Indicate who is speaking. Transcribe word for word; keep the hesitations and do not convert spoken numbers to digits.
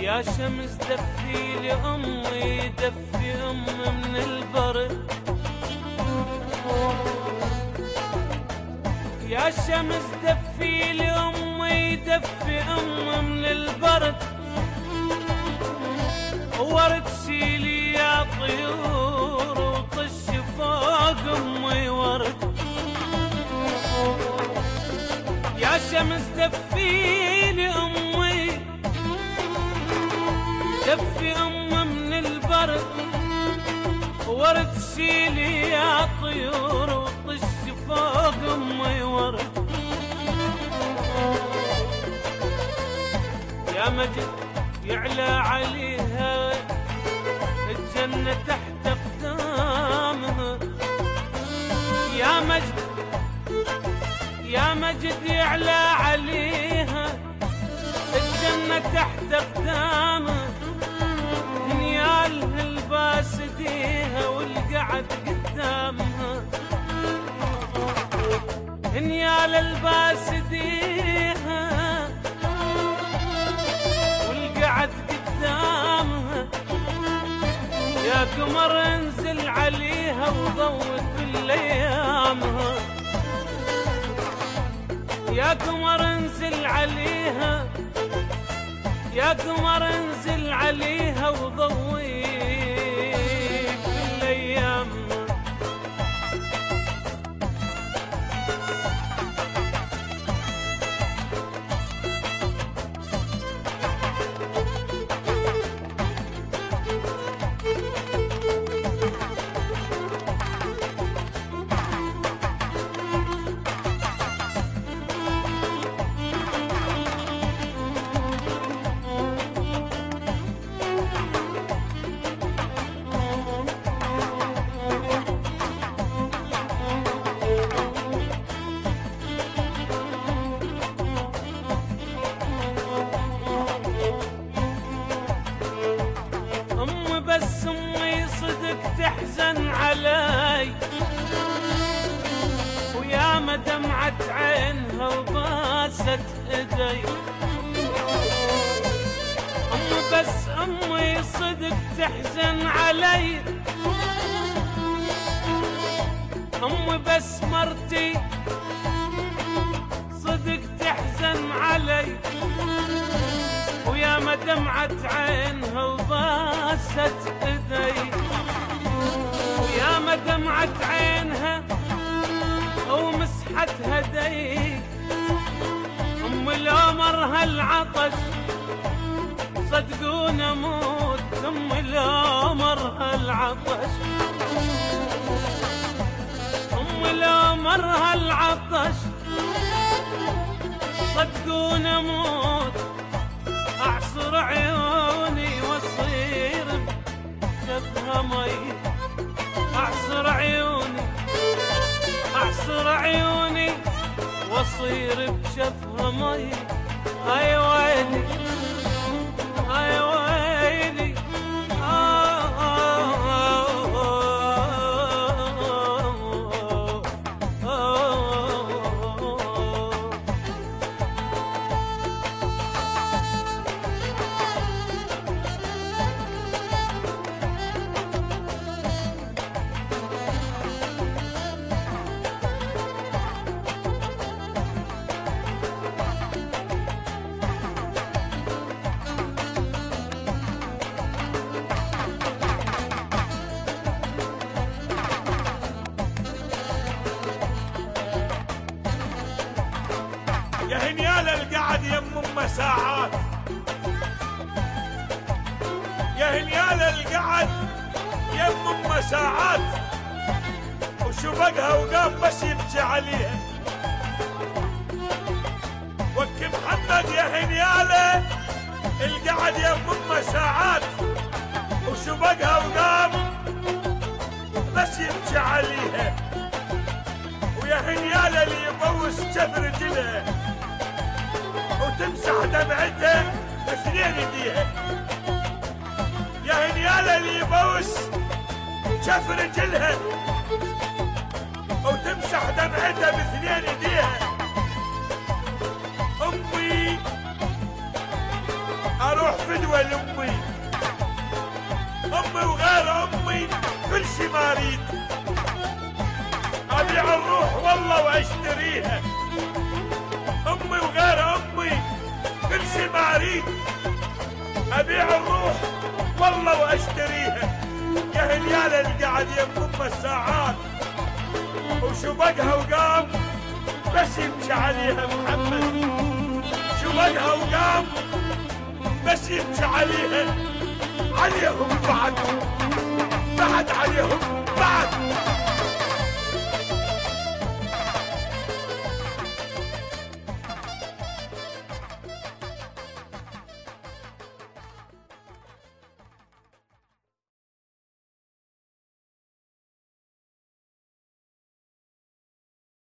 Speaker 1: يا شمس دفي لي أمي، دفي أم من البرد. يا شمس دفي لي أمي، دفي أم من البرد. ورد شيلي يا طيور وطش فوق أمي ورد. يا شمس دفي لي أمي، دفي أم من البرد. ورد شيلي يا طيور وطش فوق أمي ورد. يا مجد يعلى عليها الجنة تحت أقدامها. يا مجد يا مجد يعلى عليها الجنة تحت أقدامها. هنيالها الباس ايديها والقعد قدامها. هنيال الباس ايديها والقعد قدامها. يا قمر انزل عليها وضوء كل ايامها. يا قمر انزل عليها، يا قمر انزل عليها وضوي كل ايامها. بس امي صدق تحزن علي، ويا ما دمعت عينها وباست ايدي. امي بس امي صدق تحزن علي، امي بس مرتي صدق تحزن علي. ويا ما دمعت عينها وباست ايدي. ويا ما دمعت عينها ومسحت هدي. ام لو مر هالعطش صدقون اموت. ام لو مر هالعطش، ام لو مر هالعطش صدقون اموت. اعصر عيوني واصير بشفها مي. اعصر عيوني اعصر عيوني واصير بشفها مي. هاي ويلي هاي ويلي آه آه آه آه آه.
Speaker 2: يا هنيال القعد يم امه ساعات. يا هنيال القعد يم امه ساعات. وشبقها وقام بس يبكي عليها. وك محمد يا هنياله القعد يم امه ساعات. وشبقها وقام بس يبكي عليها. ويا هنياله اللي يبوس جف رجلها وتمسح دمعته باثنين ايديها. يا هنياله اللي يبوس جف رجلها وتمسح دمعته باثنين ايديها. امي اروح فدوة لامي، امي وغير امي كل شي ما اريد، ابيع الروح والله واشتريها، امي وغير امي كل شي ما اريد، ابيع الروح والله واشتريها. يا هنيال القعد يم امه الساعات وشبقها وقام بس يمشي عليها محمد، شبقها وقام بس يمشي عليها، عليهم بعد بعد عليهم